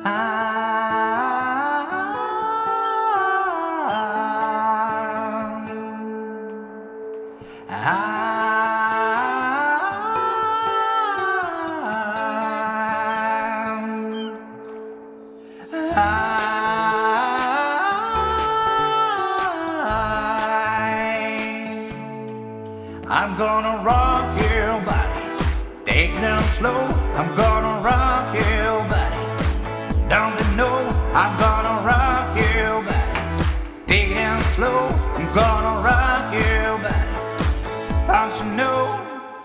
I'm gonna rock your body, take it down slow. I'm gonna rock your body. Don't you know? I'm gonna rock your body, take it down slow. I'm gonna rock your body. Don't you know?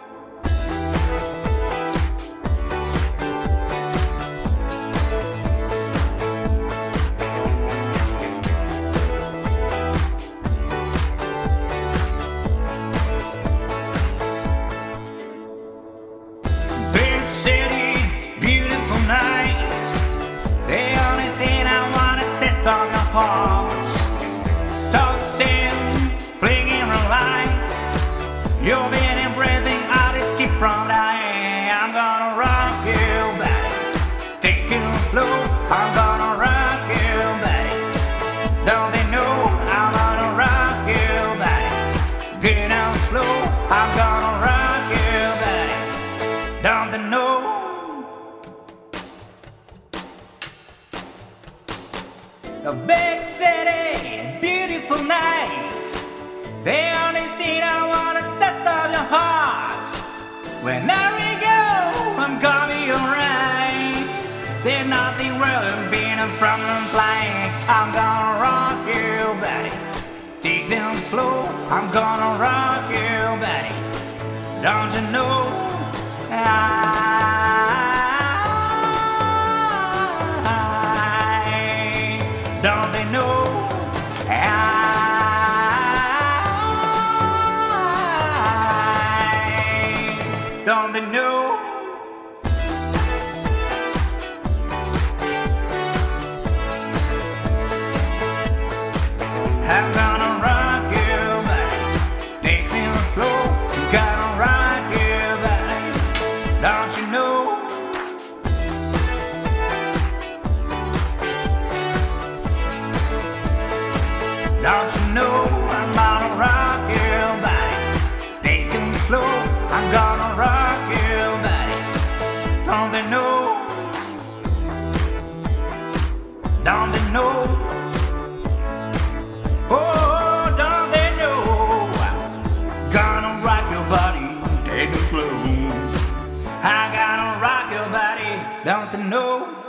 City, beautiful nights. The only thing I wanna test on your heart. Salt sand, flinging the lights. You're being breathing out, escape from dying. I'm gonna rock your body, take it slow. I'm gonna rock your body. Don't they know I'm gonna rock your body? Get down slow. I'm gonna rock your body. Don't they know? A big city, beautiful nights. The only thing I wanna test of your heart. Wherever we go, I'm gonna be alright. There's nothing worse than being a problem flying. I'm gonna rock your body, take them slow. I'm gonna rock your body. Don't you know? Don't they know? Don't they know? I'm gonna rock your body, take things slow. I'm gonna rock your body. Don't you know? Don't you know I'm gonna rock your body, take it slow. I'm gonna rock your body. Don't they know? Don't they know? Oh, don't they know? Gonna rock your body, take it slow. I gotta rock your body. Don't they know?